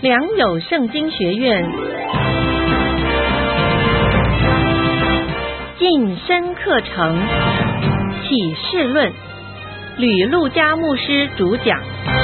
良友圣经学院晋升课程启示论，吕路加牧师主讲。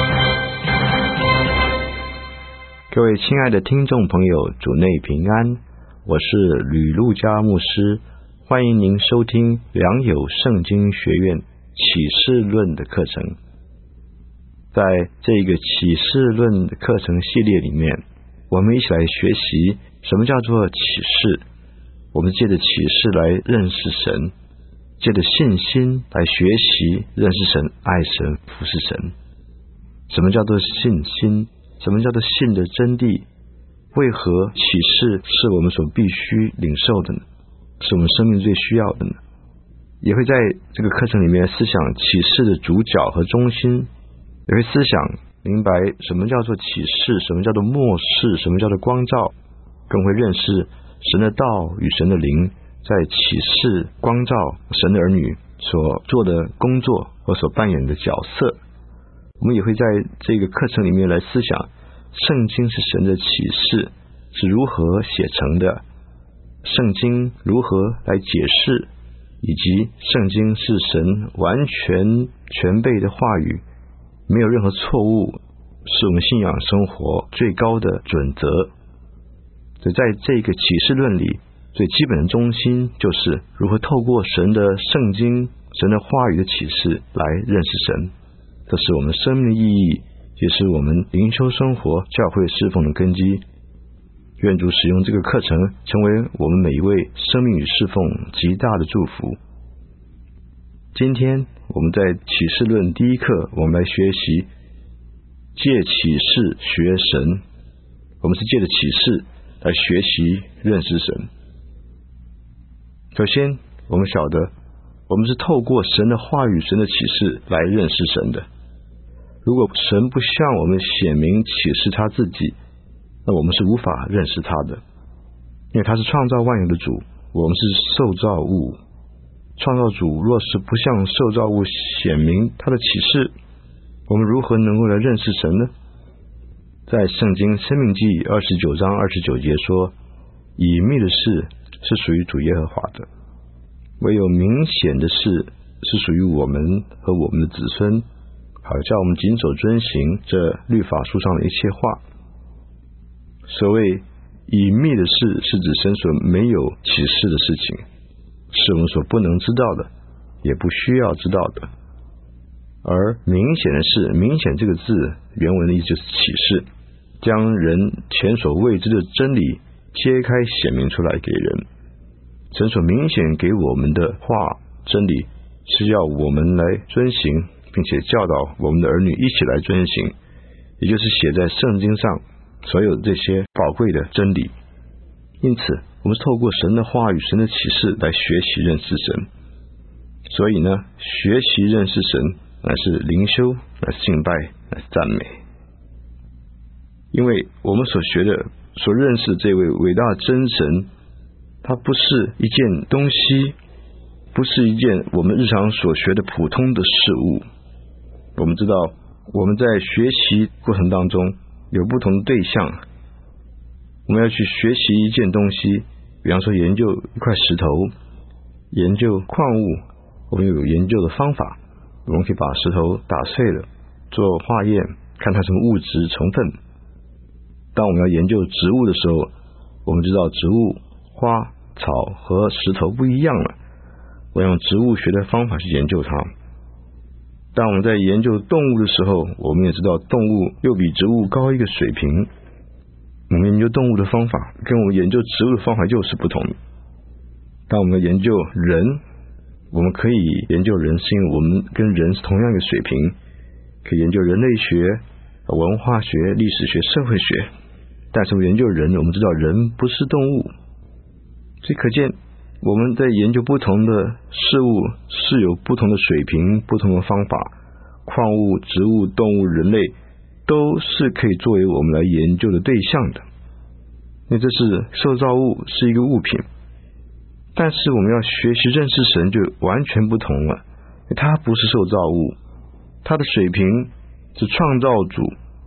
各位亲爱的听众朋友，主内平安，我是吕路加牧师，欢迎您收听良友圣经学院启示论的课程。在这个启示论的课程系列里面，我们一起来学习什么叫做启示。我们借着启示来认识神，借着信心来学习认识神、爱神、服侍神。什么叫做信心？什么叫做信的真谛？为何启示是我们所必须领受的呢？是我们生命最需要的呢？也会在这个课程里面思想启示的主角和中心，也会思想明白什么叫做启示，什么叫做默示，什么叫做光照，更会认识神的道与神的灵在启示光照神的儿女所做的工作和所扮演的角色。我们也会在这个课程里面来思想圣经是神的启示是如何写成的，圣经如何来解释，以及圣经是神完全全备的话语，没有任何错误，是我们信仰生活最高的准则。所以在这个启示论里，最基本的中心就是如何透过神的圣经、神的话语的启示来认识神。这是我们生命的意义，也是我们灵修生活、教会侍奉的根基。愿主使用这个课程，成为我们每一位生命与侍奉极大的祝福。今天我们在启示论第一课，我们来学习借启示学神。我们是借着启示来学习认识神。首先我们晓得，我们是透过神的话语、神的启示来认识神的。如果神不向我们显明启示他自己，那我们是无法认识他的。因为他是创造万有的主，我们是受造物。创造主若是不向受造物显明他的启示，我们如何能够来认识神呢？在圣经申命记29章29节说，隐秘的事是属于主耶和华的，唯有明显的事是属于我们和我们的子孙，好叫我们谨守遵行这律法书上的一切话。所谓隐秘的事，是指神所没有启示的事情，是我们所不能知道的，也不需要知道的。而明显的事，明显这个字原文的意思就是启示，将人前所未知的真理揭开显明出来给人。神所明显给我们的话真理，是要我们来遵行，并且教导我们的儿女一起来遵行，也就是写在圣经上所有这些宝贵的真理。因此我们是透过神的话语、神的启示来学习认识神。所以呢，学习认识神乃是灵修，乃是敬拜，乃是赞美。因为我们所学的、所认识的这位伟大的真神，它不是一件东西，不是一件我们日常所学的普通的事物。我们知道我们在学习过程当中有不同的对象，我们要去学习一件东西，比方说研究一块石头，研究矿物，我们有研究的方法，我们可以把石头打碎了做化验，看它什么物质成分。当我们要研究植物的时候，我们知道植物花草和石头不一样了，我用植物学的方法去研究它。当我们在研究动物的时候，我们也知道动物又比植物高一个水平，我们研究动物的方法跟我们研究植物的方法又是不同的。当我们研究人，我们可以研究人，是因为我们跟人是同样一个水平，可以研究人类学、文化学、历史学、社会学。但是我们研究人，我们知道人不是动物，所以可见我们在研究不同的事物是有不同的水平、不同的方法。矿物、植物、动物、人类都是可以作为我们来研究的对象的。因为这是受造物，是一个物品。但是我们要学习认识神就完全不同了，它不是受造物，它的水平是创造主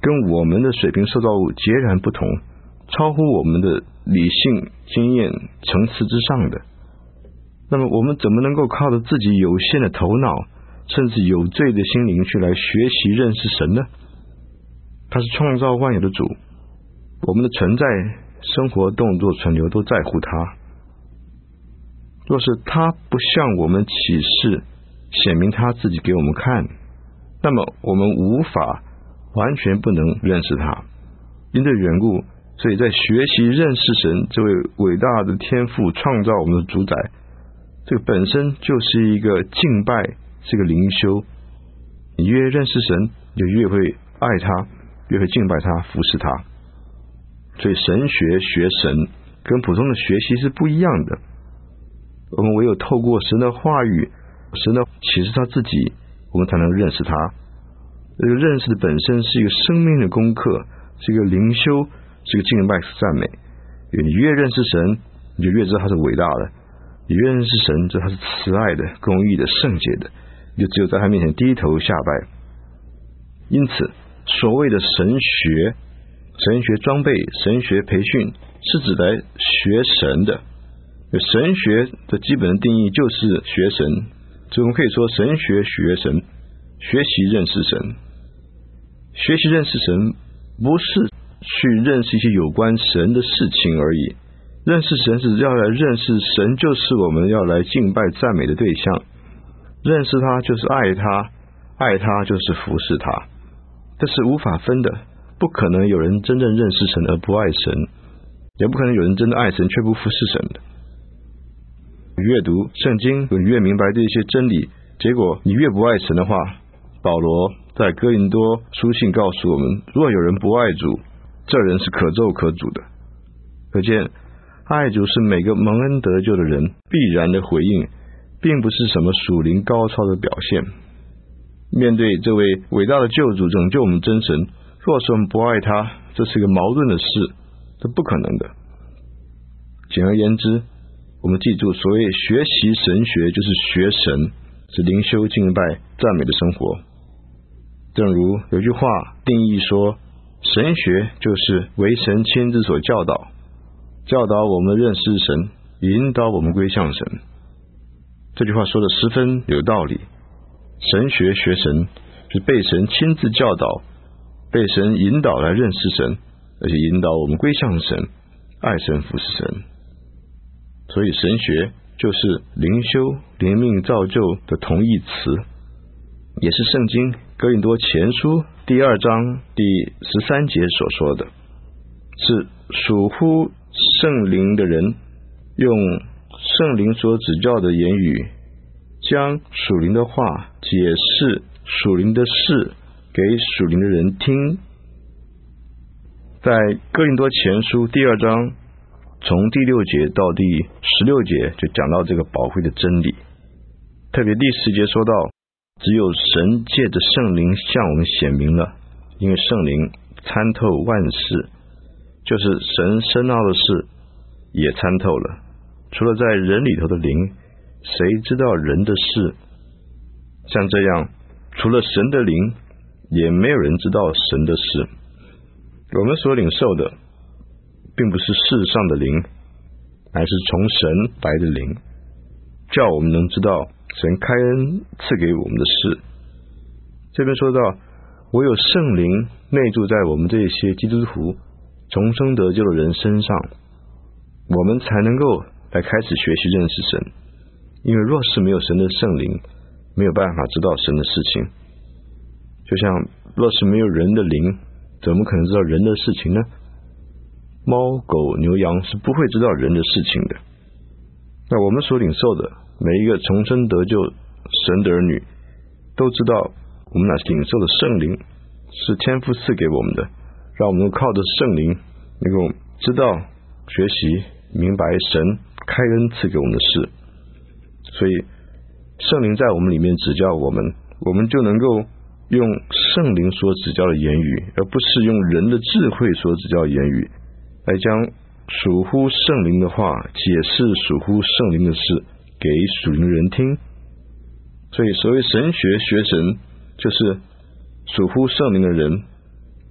跟我们的水平受造物截然不同，超乎我们的理性经验层次之上的。那么我们怎么能够靠着自己有限的头脑，甚至有罪的心灵去来学习认识神呢？他是创造万有的主，我们的存在、生活、动作、存留都在乎他。若是他不向我们启示，显明他自己给我们看，那么我们无法，完全不能认识他。因这缘故，所以在学习认识神这位伟大的天父创造我们的主宰，这个本身就是一个敬拜，是个灵修。你越认识神，就越会爱他，越会敬拜他，服侍他。所以神学学神跟普通的学习是不一样的。我们唯有透过神的话语，神的启示他自己，我们才能认识他。这个认识的本身是一个生命的功课，是一个灵修，是一个敬拜，是赞美。因为你越认识神，你就越知道他是伟大的；你越认识神，知道他是慈爱的、公义的、圣洁的，你就只有在他面前低头下拜。因此，所谓的神学、神学装备、神学培训，是指来学神的。神学的基本的定义就是学神，所以我们可以说神学学神，学习认识神。学习认识神不是去认识一些有关神的事情而已，认识神是要来认识神，就是我们要来敬拜赞美的对象。认识他就是爱他，爱他就是服侍他，这是无法分的。不可能有人真正认识神而不爱神，也不可能有人真的爱神却不服侍神的。越读圣经，你越明白这些真理，结果你越不爱神的话，保罗在哥林多书信告诉我们，若有人不爱主，这人是可咒可诅的。可见爱主是每个蒙恩得救的人必然的回应，并不是什么属灵高超的表现。面对这位伟大的救主拯救我们真神，若是我们不爱他，这是一个矛盾的事，这不可能的。简而言之，我们记住，所谓学习神学就是学神，是灵修敬拜赞美的生活。正如有句话定义说，神学就是为神亲自所教导，教导我们认识神，引导我们归向神。这句话说的十分有道理。神学学神是被神亲自教导，被神引导来认识神，而且引导我们归向神，爱神服侍神。所以神学就是灵修灵命造就的同义词，也是圣经哥林多前书第2章第13节所说的，是属乎圣灵的人用圣灵所指教的言语，将属灵的话解释属灵的事给属灵的人听。在哥林多前书第2章从第6节到第16节就讲到这个宝贵的真理。特别第10节说到，只有神借着圣灵向我们显明了，因为圣灵参透万事，就是神深奥的事也参透了。除了在人里头的灵，谁知道人的事？像这样，除了神的灵，也没有人知道神的事。我们所领受的并不是世上的灵，乃是从神来的灵，叫我们能知道神开恩赐给我们的事。这边说到，唯有圣灵内住在我们这些基督徒重生得救的人身上，我们才能够来开始学习认识神。因为若是没有神的圣灵，没有办法知道神的事情。就像若是没有人的灵，怎么可能知道人的事情呢？猫狗牛羊是不会知道人的事情的。那我们所领受的每一个重生得救神的儿女，都知道我们乃是领受的圣灵，是天父赐给我们的，让我们靠着圣灵能够知道学习明白神开恩赐给我们的事。所以圣灵在我们里面指教我们，我们就能够用圣灵所指教的言语，而不是用人的智慧所指教的言语，来将属乎圣灵的话解释属乎圣灵的事给属灵的人听。所以所谓神学学神，就是属乎圣灵的人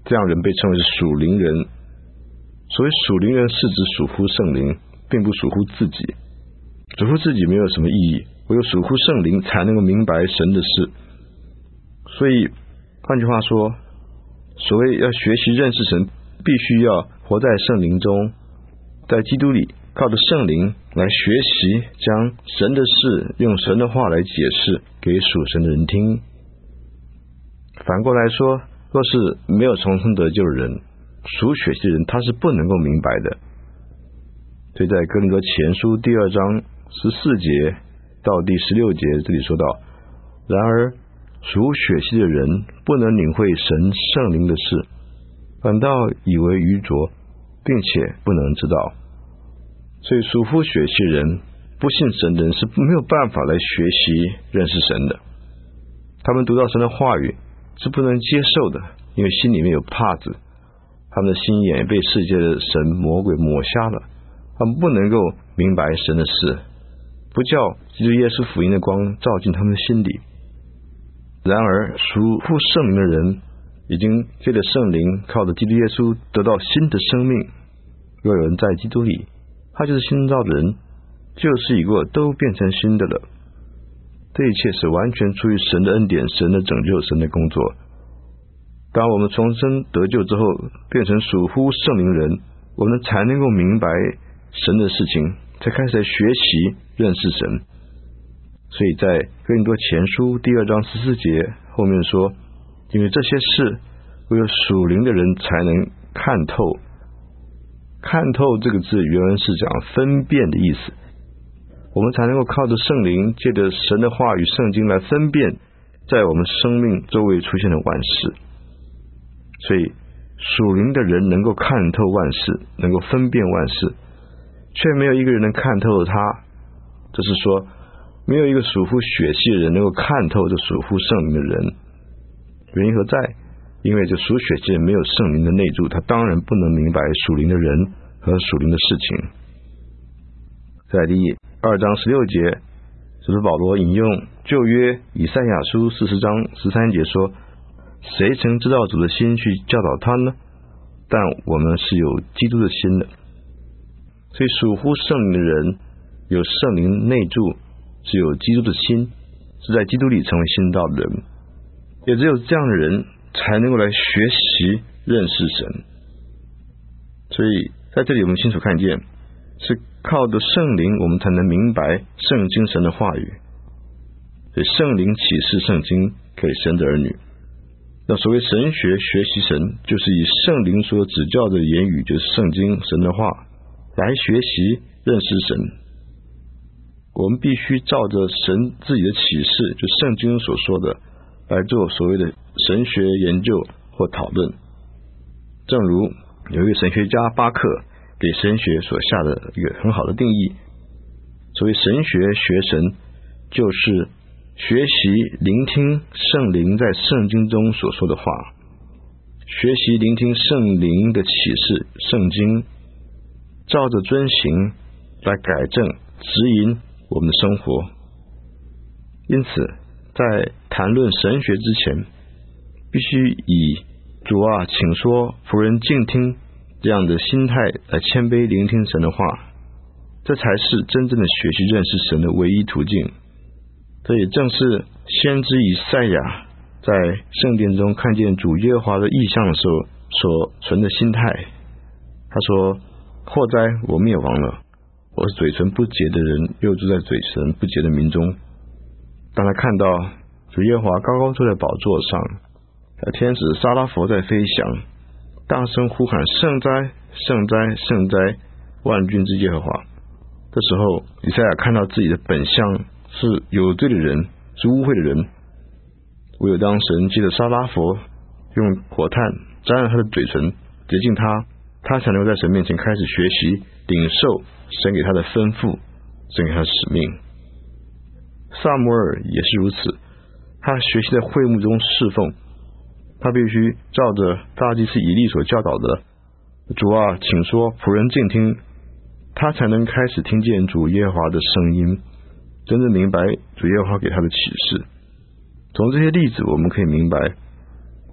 这样人被称为是属灵人。所谓属灵人是指属乎圣灵，并不属乎自己。属乎自己没有什么意义，唯有属乎圣灵才能够明白神的事。所以换句话说，所谓要学习认识神，必须要活在圣灵中，在基督里，靠着圣灵来学习将神的事用神的话来解释给属神的人听。反过来说，若是没有重生得救的人，属血气的人他是不能够明白的。所以在哥林多前书第2章14节到第16节这里说到，然而属血气的人不能领会神圣灵的事，反倒以为愚拙，并且不能知道。所以属乎血气人不信神的人是没有办法来学习认识神的。他们读到神的话语是不能接受的，因为心里面有帕子，他们的心眼被世界的神魔鬼抹瞎了，他们不能够明白神的事，不叫基督耶稣福音的光照进他们的心里。然而属乎圣灵的人已经借着圣灵靠着基督耶稣得到新的生命。若有人在基督里，他就是新造的人，旧事已过，都变成新的了。这一切是完全出于神的恩典，神的拯救，神的工作。当我们重生得救之后，变成属乎圣灵人，我们才能够明白神的事情，才开始来学习认识神。所以在哥林多前书第2章14节后面说，因为这些事唯有属灵的人才能看透。看透这个字原文是讲分辨的意思，我们才能够靠着圣灵，借着神的话语圣经来分辨在我们生命周围出现的万事。所以属灵的人能够看透万事，能够分辨万事，却没有一个人能看透他。这是说没有一个属乎血气的人能够看透这属乎圣灵的人。原因何在？因为这属血气没有圣灵的内住，他当然不能明白属灵的人和属灵的事情。在第2章16节，使徒保罗引用旧约以赛亚书40章13节说，谁曾知道主的心去教导他呢？但我们是有基督的心的。所以属乎圣灵的人有圣灵内住，是有基督的心，是在基督里成为新造的人。也只有这样的人才能够来学习认识神。所以在这里我们清楚看见，是靠着圣灵我们才能明白圣经神的话语。所以圣灵启示圣经给神的儿女。那所谓神学学习神，就是以圣灵所指教的言语，就是圣经神的话来学习认识神。我们必须照着神自己的启示，就圣经所说的来做所谓的神学研究或讨论。正如有一个神学家巴克给神学所下的一个很好的定义，所谓神学学神，就是学习聆听圣灵在圣经中所说的话，学习聆听圣灵的启示，圣经照着遵行来改正指引我们的生活。因此在谈论神学之前，必须以主啊请说仆人静听这样的心态来谦卑聆听神的话，这才是真正的学习认识神的唯一途径。这也正是先知以赛亚在圣殿中看见主耶和华的异象的时候所存的心态。他说，祸哉我灭亡了，我是嘴唇不洁的人，又住在嘴唇不洁的民中。当他看到主耶和华高高坐在宝座上，天使撒拉弗在飞翔，大声呼喊圣哉圣哉圣哉，万军之耶和华。这时候以赛亚看到自己的本相是有罪的人，是污秽的人。唯有当神借着撒拉弗用火炭沾了他的嘴唇，洁净他，他才能够在神面前开始学习领受神给他的吩咐，神给他的使命。撒母耳也是如此，他学习在会幕中侍奉，他必须照着大祭司以利所教导的，主啊请说仆人静听，他才能开始听见主耶和华的声音，真正明白主耶和华给他的启示。从这些例子我们可以明白，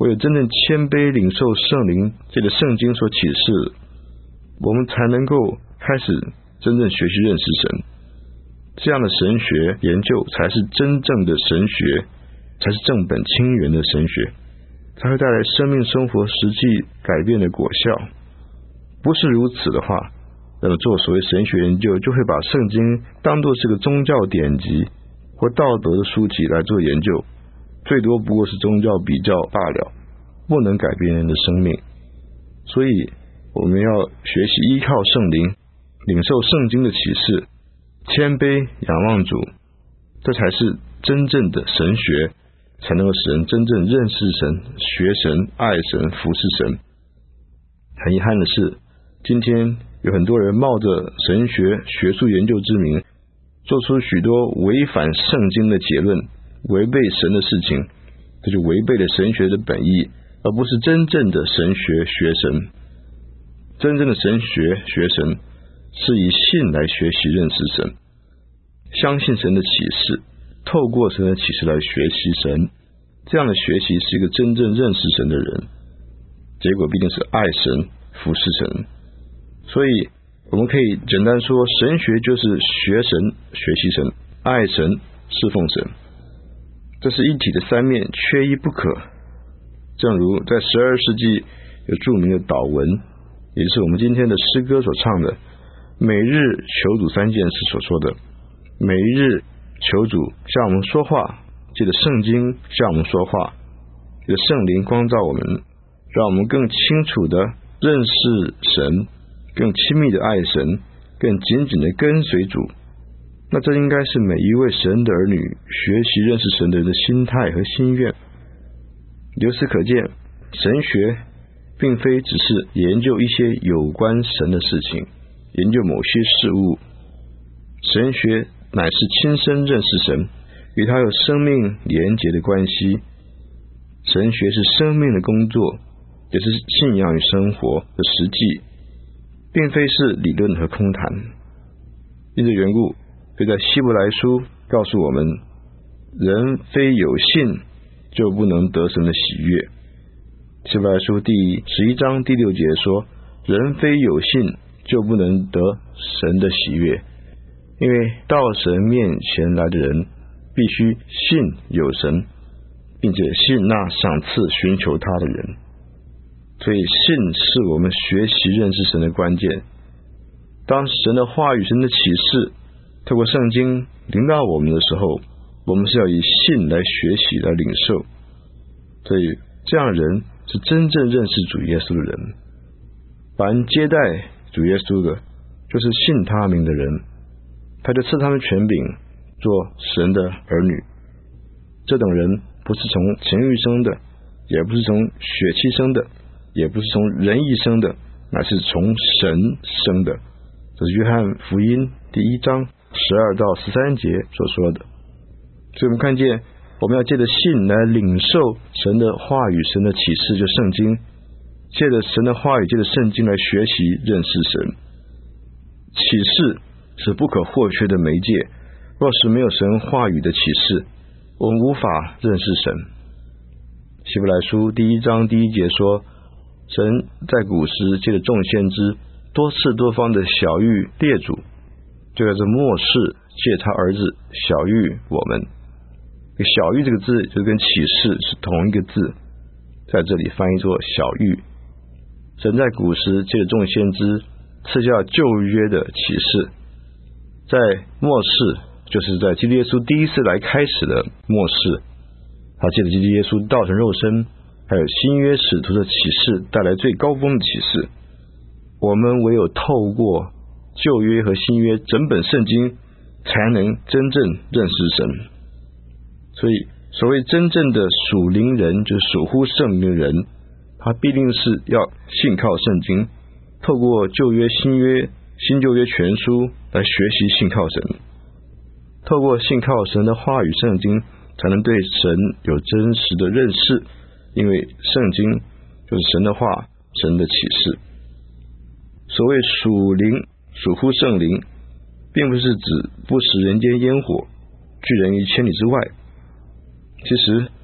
唯有真正谦卑领受圣灵借着圣经所启示，我们才能够开始真正学习认识神。这样的神学研究才是真正的神学，才是正本清源的神学，才会带来生命生活实际改变的果效。不是如此的话，那么做所谓神学研究就会把圣经当作是个宗教典籍或道德的书籍来做研究，最多不过是宗教比较罢了，不能改变人的生命。所以我们要学习依靠圣灵，领受圣经的启示，谦卑仰望主，这才是真正的神学，才能够使人真正认识神、学神、爱神、服侍神。很遗憾的是，今天有很多人冒着神学学术研究之名，做出许多违反圣经的结论，违背神的事情，这就违背了神学的本意，而不是真正的神学学神。真正的神学学神是以信来学习认识神，相信神的启示，透过神的启示来学习神，这样的学习是一个真正认识神的人，结果必定是爱神、服侍神。所以我们可以简单说，神学就是学神、学习神、爱神、侍奉神，这是一体的三面，缺一不可。正如在12世纪有著名的祷文，也就是我们今天的诗歌所唱的，每日求主3件事所说的，每一日求主向我们说话，借着圣经向我们说话，借着圣灵光照我们，让我们更清楚的认识神，更亲密的爱神，更紧紧的跟随主。那这应该是每一位神的儿女学习认识神的人的心态和心愿。由此可见，神学并非只是研究一些有关神的事情，研究某些事物。神学乃是亲身认识神，与他有生命连结的关系。神学是生命的工作，也是信仰与生活的实际，并非是理论和空谈。因这缘故，所以在希伯来书告诉我们，人非有信就不能得神的喜悦。希伯来书第11章第6节说，人非有信就不能得神的喜悦，因为到神面前来的人必须信有神，并且信那赏赐寻求他的人。所以信是我们学习认识神的关键。当神的话语、神的启示透过圣经临到我们的时候，我们是要以信来学习、来领受。所以这样的人是真正认识主耶稣的人。凡接待主耶稣的，就是信他名的人，他就赐他们权柄做神的儿女。这等人不是从情欲生的，也不是从血气生的，也不是从人意生的，乃是从神生的。这是约翰福音第1章12到13节所说的。所以我们看见，我们要借着信来领受神的话语、神的启示，就圣经，借着神的话语，借着圣经来学习认识神。启示是不可或缺的媒介，若是没有神话语的启示，我们无法认识神。希伯来书第1章第1节说，神在古时借着众先知多次多方的晓谕列祖，就在这末世借他儿子晓谕我们。晓谕这个字就跟启示是同一个字，在这里翻译作晓谕。神在古时借着众先知赐下旧约的启示，在末世，就是在基督耶稣第一次来开始的末世，他借着基督耶稣道成肉身，还有新约使徒的启示带来最高峰的启示。我们唯有透过旧约和新约整本圣经，才能真正认识神。所以所谓真正的属灵人，就是属乎圣灵的人，他必定是要信靠圣经，透过旧约、新约、新旧约全书来学习信靠神。透过信靠神的话语圣经，才能对神有真实的认识，因为圣经就是神的话，神的启示。所谓属灵、属乎圣灵，并不是指不食人间烟火，拒人于千里之外。其实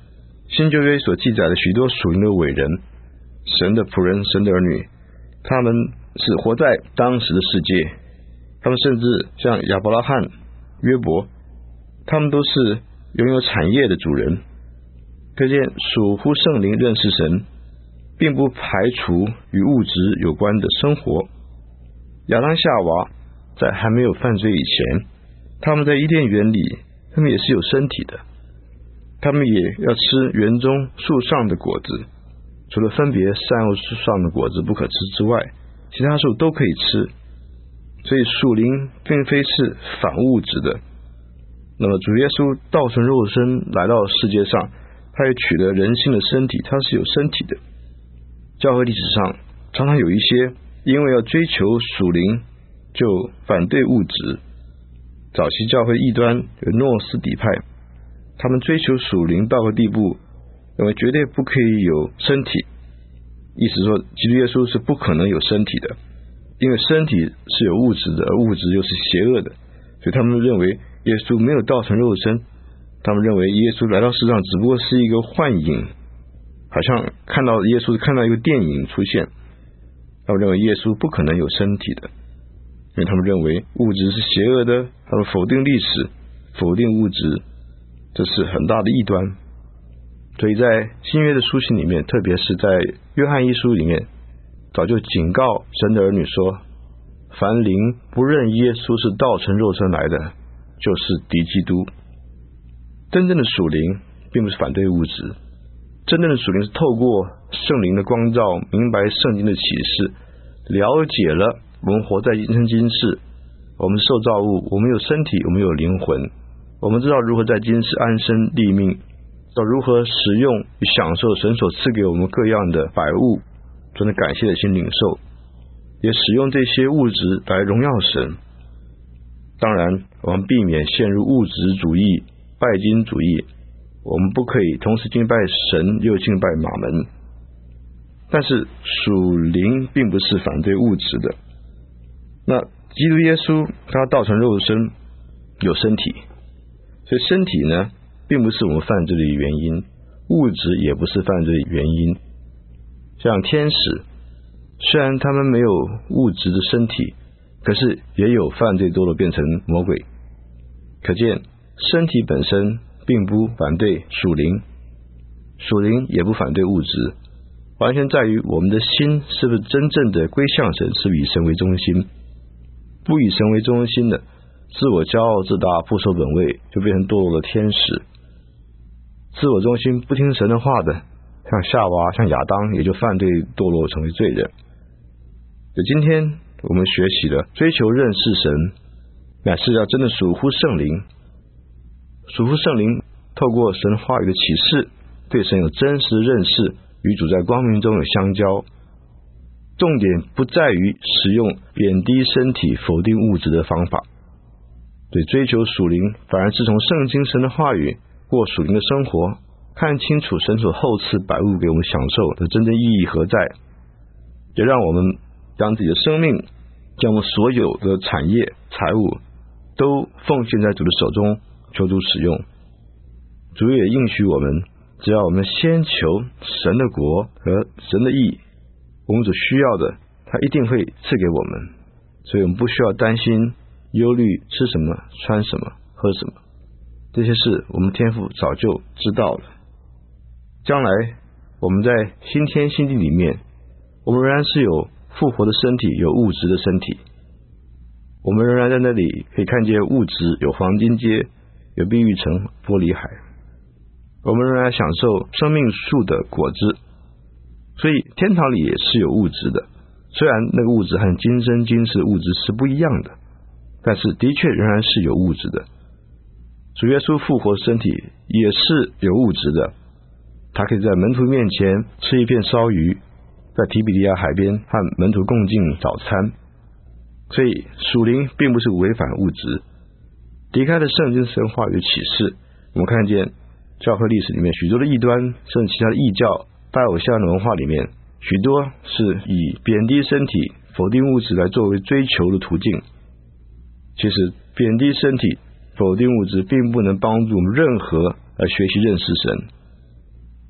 新旧约所记载的许多属灵的伟人，神的仆人，神的儿女，他们是活在当时的世界，他们甚至像亚伯拉罕、约伯，他们都是拥有产业的主人。可见属乎圣灵认识神，并不排除与物质有关的生活。亚当夏娃在还没有犯罪以前，他们在伊甸园里，他们也是有身体的，他们也要吃园中树上的果子，除了分别善恶树上的果子不可吃之外，其他树都可以吃。所以属灵并非是反物质的。那么主耶稣道成肉身来到世界上，他也取得人性的身体，他是有身体的。教会历史上常常有一些因为要追求属灵就反对物质。早期教会异端有诺斯底派，他们追求属灵到个地步，认为绝对不可以有身体，意思说基督耶稣是不可能有身体的，因为身体是有物质的，而物质又是邪恶的，所以他们认为耶稣没有道成肉身，他们认为耶稣来到世上只不过是一个幻影，好像看到耶稣看到一个电影出现，他们认为耶稣不可能有身体的，因为他们认为物质是邪恶的，他们否定历史，否定物质，这是很大的异端。所以在新约的书信里面，特别是在约翰一书里面，早就警告神的儿女说，凡灵不认耶稣是道成肉身来的，就是敌基督。真正的属灵并不是反对物质，真正的属灵是透过圣灵的光照，明白圣经的启示，了解了我们活在今生今世，我们受造物，我们有身体，我们有灵魂，我们知道如何在今世安身立命，知道如何使用与享受神所赐给我们各样的百物，存着感谢的心领受，也使用这些物质来荣耀神。当然我们避免陷入物质主义、拜金主义，我们不可以同时敬拜神又敬拜马门。但是属灵并不是反对物质的。那基督耶稣他道成肉身，有身体，所以身体呢并不是我们犯罪的原因，物质也不是犯罪的原因。像天使，虽然他们没有物质的身体，可是也有犯罪堕落变成魔鬼。可见身体本身并不反对属灵，属灵也不反对物质，完全在于我们的心是不是真正的归向神，是不是以神为中心。不以神为中心的，自我骄傲自大，不守本位，就变成堕落的天使。自我中心不听神的话的，像夏娃像亚当，也就犯罪堕落成为罪人。今天我们学习了追求认识神，乃是要真的属乎圣灵。属乎圣灵透过神话语的启示，对神有真实的认识，与主在光明中有相交。重点不在于使用贬低身体否定物质的方法，对追求属灵反而是从圣经神的话语过属灵的生活，看清楚神所厚赐百物给我们享受的真正意义何在，也让我们将自己的生命，将我们所有的产业财物都奉献在主的手中，求主使用。主也应许我们，只要我们先求神的国和神的义，我们所需要的他一定会赐给我们。所以我们不需要担心忧虑吃什么穿什么喝什么，这些事我们天父早就知道了。将来我们在新天新地里面，我们仍然是有复活的身体，有物质的身体，我们仍然在那里可以看见物质，有黄金街，有碧玉城、玻璃海，我们仍然享受生命树的果子。所以天堂里也是有物质的，虽然那个物质和今生今世的物质是不一样的，但是的确仍然是有物质的。主耶稣复活身体也是有物质的，他可以在门徒面前吃一片烧鱼，在提比利亚海边和门徒共进早餐。所以属灵并不是违反物质。离开了圣经神话语的启示，我们看见教会历史里面许多的异端，甚至其他的异教拜偶像的文化里面，许多是以贬低身体否定物质来作为追求的途径。其实贬低身体否定物质并不能帮助我们任何来学习认识神。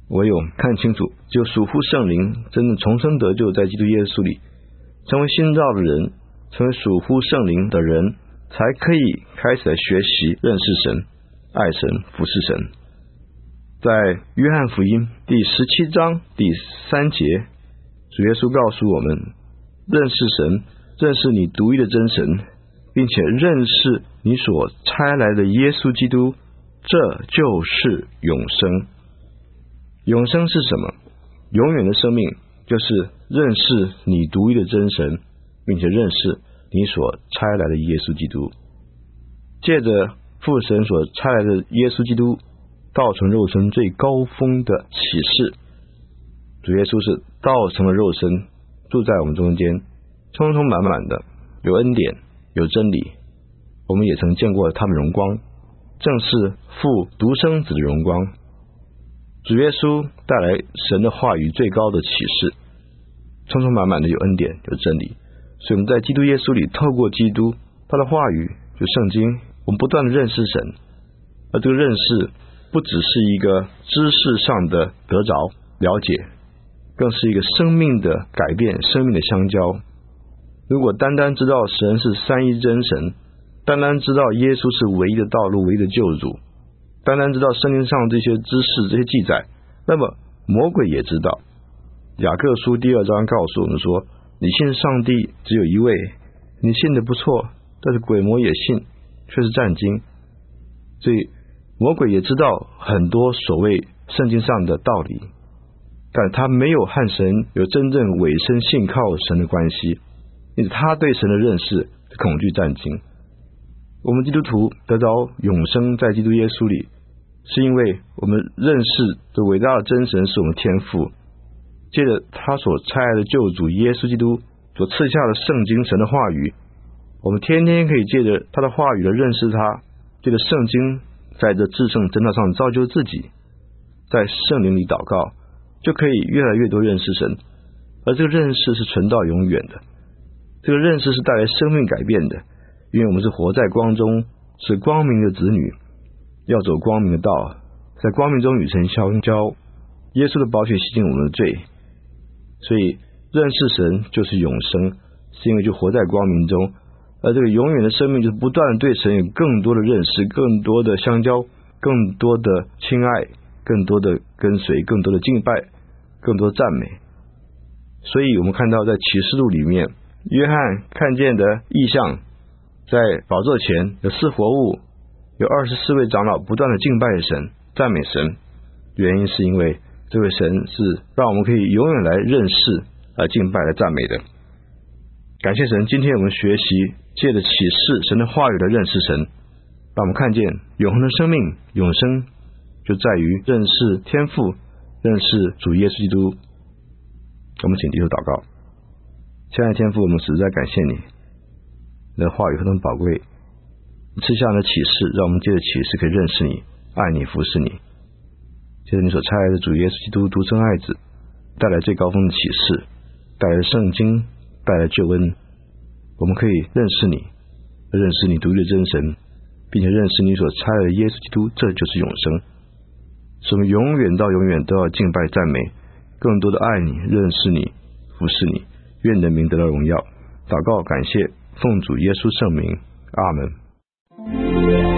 唯有看清楚，只有属乎圣灵，真正重生得救，在基督耶稣里成为新造的人，成为属乎圣灵的人，才可以开始来学习认识神、爱神、服侍神。在约翰福音第17章第3节，主耶稣告诉我们，认识神，认识你独一的真神，并且认识你所差来的耶稣基督，这就是永生。永生是什么？永远的生命就是认识你独一的真神，并且认识你所差来的耶稣基督。借着父神所差来的耶稣基督道成肉身最高峰的启示，主耶稣是道成了肉身，住在我们中间，充充满满的，有恩典，有真理。我们也曾见过他们荣光，正是父独生子的荣光。主耶稣带来神的话语最高的启示，充充满满的有恩典，有真理。所以我们在基督耶稣里，透过基督他的话语，就圣经，我们不断的认识神。而这个认识不只是一个知识上的得着了解，更是一个生命的改变，生命的相交。如果单单知道神是三一真神，单单知道耶稣是唯一的道路，唯一的救主，单单知道圣经上这些知识，这些记载，那么魔鬼也知道。雅各书第2章告诉我们说，你信上帝只有一位，你信的不错，但是鬼魔也信，却是战惊。所以魔鬼也知道很多所谓圣经上的道理，但他没有和神有真正委身信靠神的关系，因此他对神的认识恐惧战惊。我们基督徒得着永生在基督耶稣里，是因为我们认识的伟大的真神是我们天父，借着他所差来的救主耶稣基督所赐下的圣经神的话语，我们天天可以借着他的话语来认识他，借着圣经在这至圣真道上造就自己，在圣灵里祷告，就可以越来越多认识神。而这个认识是存到永远的，这个认识是带来生命改变的，因为我们是活在光中，是光明的子女，要走光明的道，在光明中与神相交。耶稣的宝血洗净我们的罪，所以认识神就是永生，是因为就活在光明中。而这个永远的生命就是不断的对神有更多的认识，更多的相交，更多的亲爱，更多的跟随，更多的敬拜，更多的赞美。所以我们看到在启示录里面，约翰看见的异象，在宝座前有4活物，有24位长老不断的敬拜神，赞美神。原因是因为这位神是让我们可以永远来认识，来敬拜，来赞美的。感谢神，今天我们学习借着启示神的话语来认识神，让我们看见永恒的生命，永生就在于认识天父，认识主耶稣基督。我们请低头祷告。亲爱的天父，我们实在感谢你，你的话语何等宝贵，你赐下的启示，让我们借着启示可以认识你，爱你，服侍你。借着你所差来的主耶稣基督独生爱子，带来最高峰的启示，带来圣经，带来救恩，我们可以认识你，认识你独一的真神，并且认识你所差来的耶稣基督，这就是永生。使我们永远到永远都要敬拜赞美，更多的爱你，认识你，服侍你。愿你的名得到荣耀。祷告感谢，奉主耶稣圣名，阿们。